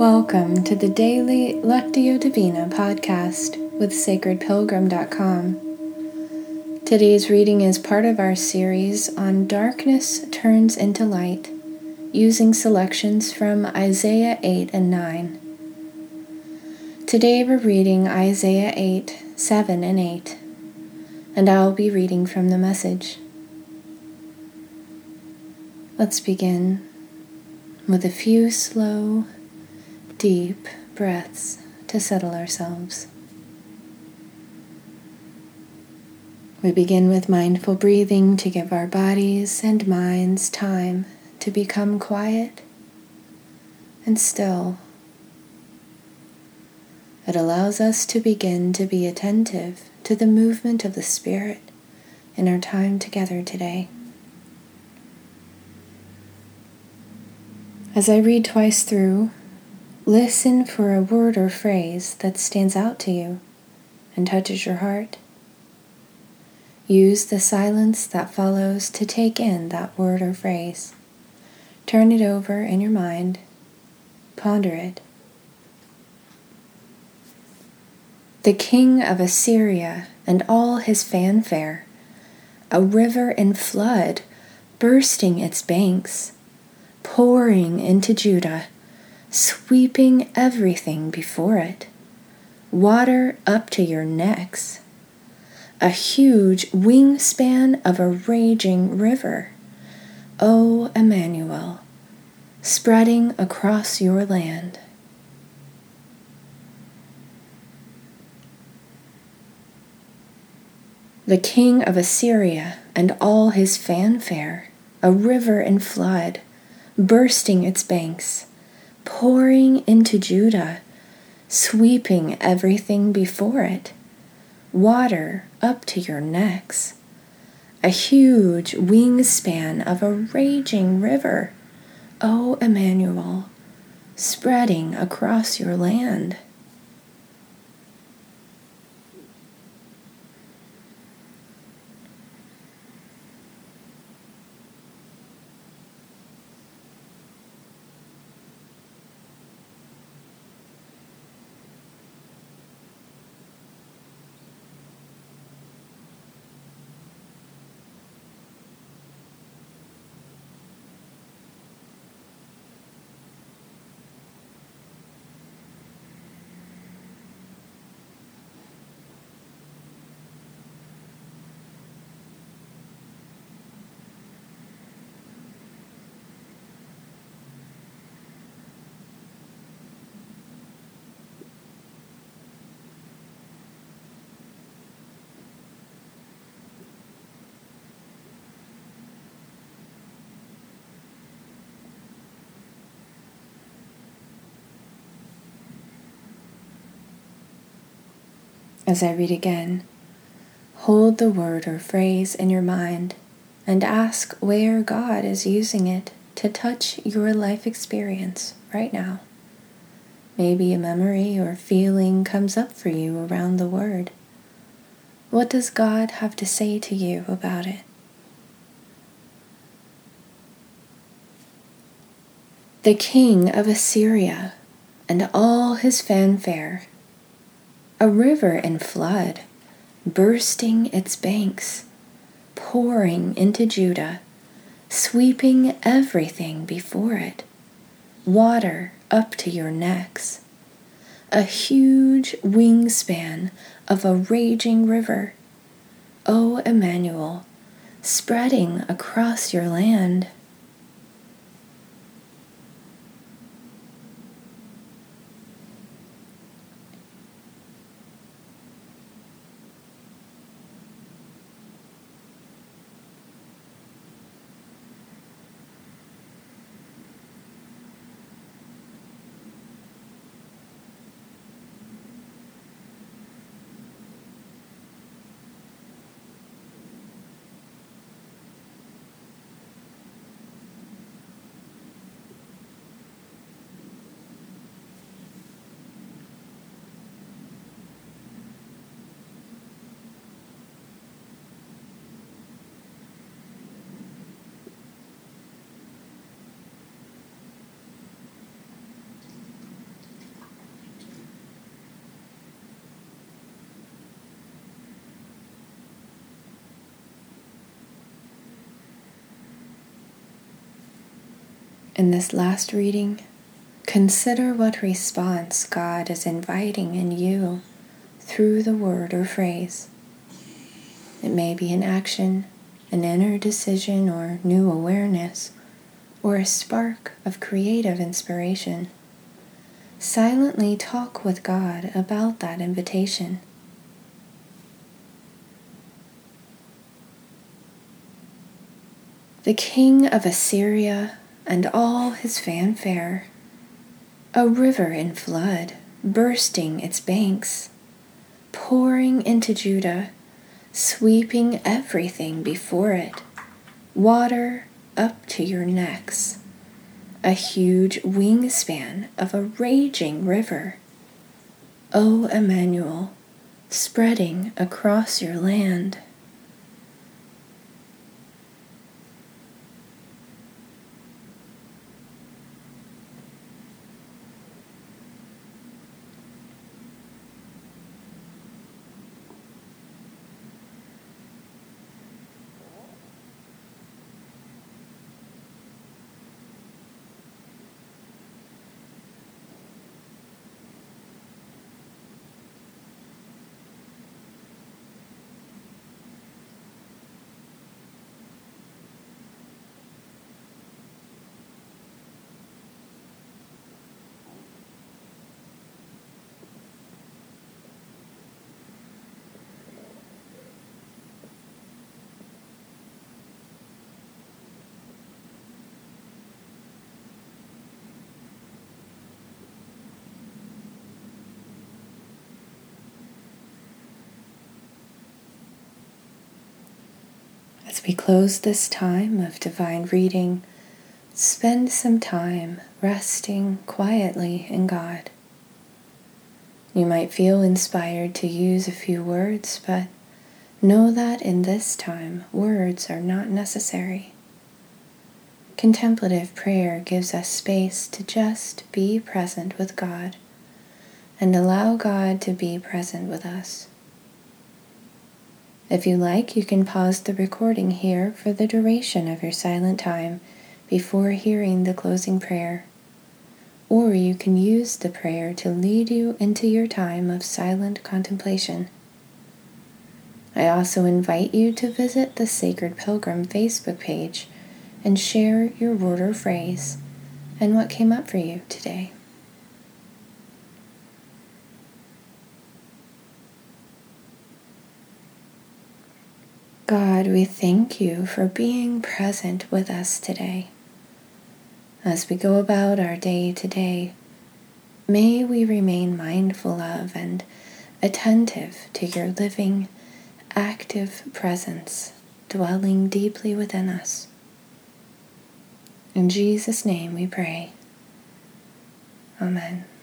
Welcome to the Daily Lectio Divina podcast with sacredpilgrim.com. Today's reading is part of our series on Darkness Turns into Light, using selections from Isaiah 8 and 9. Today we're reading Isaiah 8, 7 and 8, and I'll be reading from the Message. Let's begin with a few slow, deep breaths to settle ourselves. We begin with mindful breathing to give our bodies and minds time to become quiet and still. It allows us to begin to be attentive to the movement of the Spirit in our time together today. As I read twice through, listen for a word or phrase that stands out to you and touches your heart. Use the silence that follows to take in that word or phrase. Turn it over in your mind. Ponder it. The king of Assyria and all his fanfare, a river in flood, bursting its banks, pouring into Judah, sweeping everything before it, water up to your necks, a huge wingspan of a raging river, O Emmanuel, spreading across your land. The king of Assyria and all his fanfare, a river in flood, bursting its banks, pouring into Judah, sweeping everything before it, water up to your necks, a huge wingspan of a raging river, O Emmanuel, spreading across your land. As I read again, hold the word or phrase in your mind and ask where God is using it to touch your life experience right now. Maybe a memory or feeling comes up for you around the word. What does God have to say to you about it? The king of Assyria and all his fanfare, a river in flood, bursting its banks, pouring into Judah, sweeping everything before it, water up to your necks, a huge wingspan of a raging river, O Emmanuel, spreading across your land. In this last reading, consider what response God is inviting in you through the word or phrase. It may be an action, an inner decision or new awareness, or a spark of creative inspiration. Silently talk with God about that invitation. The king of Assyria and all his fanfare, a river in flood, bursting its banks, pouring into Judah, sweeping everything before it, water up to your necks, a huge wingspan of a raging river, O Emmanuel, spreading across your land. As we close this time of divine reading, spend some time resting quietly in God. You might feel inspired to use a few words, but know that in this time, words are not necessary. Contemplative prayer gives us space to just be present with God and allow God to be present with us. If you like, you can pause the recording here for the duration of your silent time before hearing the closing prayer, or you can use the prayer to lead you into your time of silent contemplation. I also invite you to visit the Sacred Pilgrim Facebook page and share your word or phrase and what came up for you today. God, we thank you for being present with us today. As we go about our day today, may we remain mindful of and attentive to your living, active presence dwelling deeply within us. In Jesus' name we pray. Amen.